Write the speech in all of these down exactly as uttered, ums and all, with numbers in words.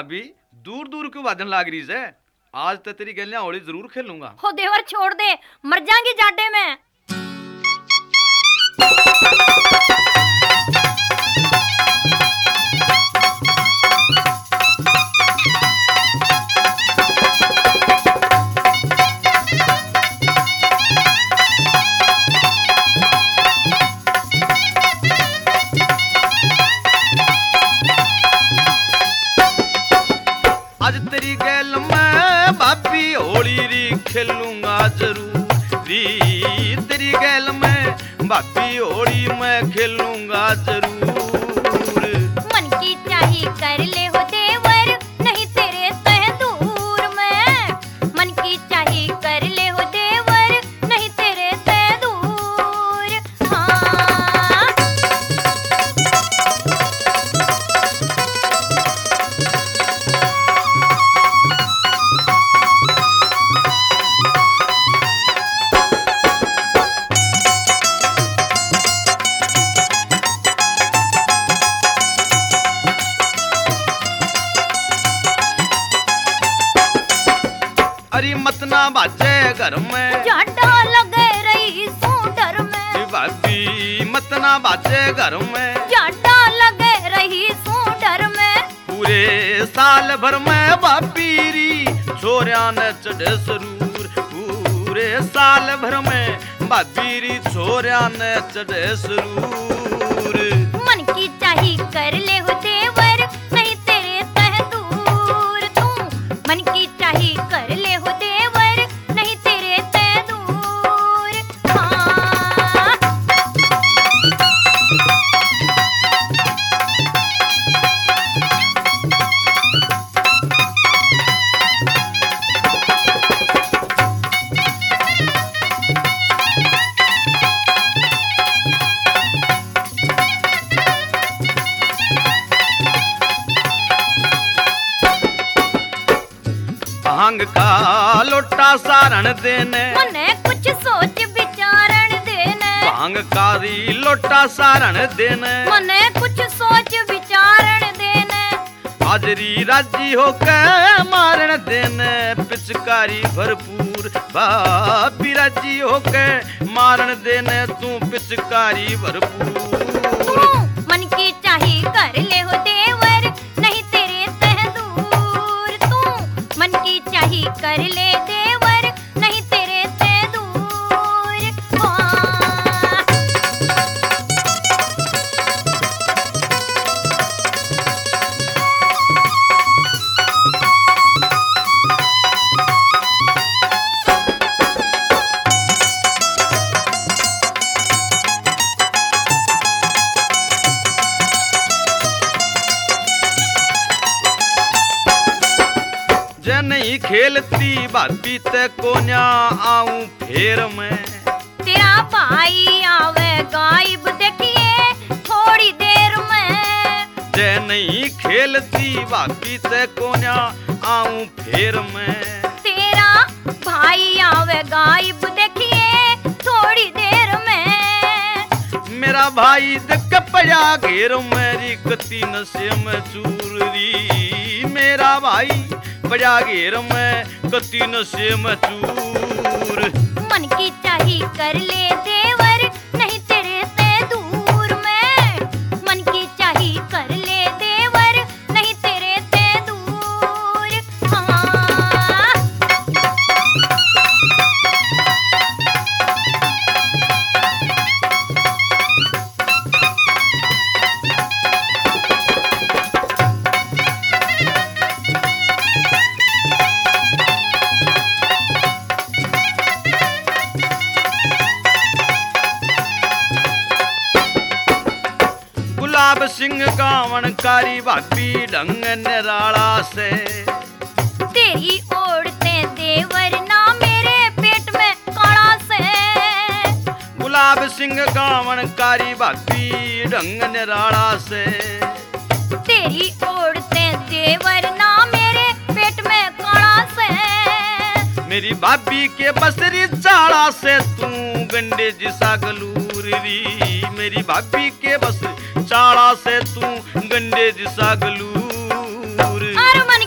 भाभी दूर दूर क्यों बाजन लाग रही है? आज तो तेरी गलियां होली जरूर खेलूंगा। हो देवर छोड़ दे, मर जाएंगी जाडे में। आज तेरी गैल में भाभी होली री खेलूंगा जरूर री, तेरी गैल में भाभी होली में खेलूंगा जरूर। मन की चाही कर ले हो देवर, नहीं तेरे तह दूर में। मन की चाही कर ले हो देवर, नहीं तेरे तह दूर। हाँ अरे मत ना बाजे घर में, जाडा लगे रही सू डर में। भाभी मत ना बाजे घर में, जाडा लगे रही सू डर में। पूरे साल भर में भाभी री छोरिया ने चढ़े सरूर, पूरे साल भर में भाभी री छोरिया ने चढ़े सरूर। मन की चाही कर ले हो देवर, नहीं तेरे तह दूर। तू मन की चाही कर ले हो देवर, नहीं तेरे तह दूर। हाँ भांग का लोटा सारण देने, मने कुछ सोच विचारण देने। भांग का री लोटा सारण देने, मने कुछ सोच विचारण देने। हाजरी राजी होके मारण देने, पिचकारी भरपूर भाभी राजी होके मारण देने, तू पिचकारी भरपूर। मन की चाही कर ले हो देवर, नहीं तेरे तह दूर। तू मन की चाही कर ले देवर, नहीं तेरे तह दूर। हाँ जे नहीं खेलती भाभी ते कोन्या आऊं फेर में, तेरा भाई आवे गायब देखिए थोड़ी देर में। जे नहीं खेलती भाभी ते कोन्या आऊं फेर में, तेरा भाई आवे गायब देखिए थोड़ी देर में। मेरा भाई देख पया घेर मेरी कती नशे में चूरी, मेरा भाई पया घेर में कती नशे में चूर। मन की चाही कर ले देवर, नहीं तेरे ते दूर में। मन की चाही कर ले देवर, नहीं तेरे ते दूर। हाँ गुलाब सिंह गावनकारी भाभी ढंग निराला से, तेरी ओढ़ते देवर ना मेरे पेट में काला से। गुलाब सिंह गावनकारी भाभी ढंग निराला से, तेरी ओढ़ते देवर ना मेरे पेट में काला से। मेरी भाभी के बसरी चाड़ा से तू गंडे जिसा गलूरी, मेरी भाभी के बस चाड़ा से तू गंडे जिसा गलूर। अरे मन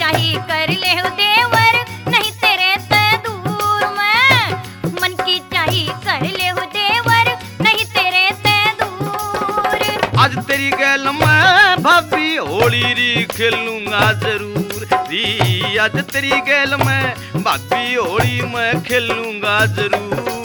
चाही कर ले हो देवर नहीं तेरे ते दूर मैं मन की चाही कर ले हो देवर नहीं तेरे ते दूर आज तेरी गैल मैं भाभी होली री खेलूंगा जरूर री आज तेरी गैल मैं भाभी होली मैं खेलूंगा जरूर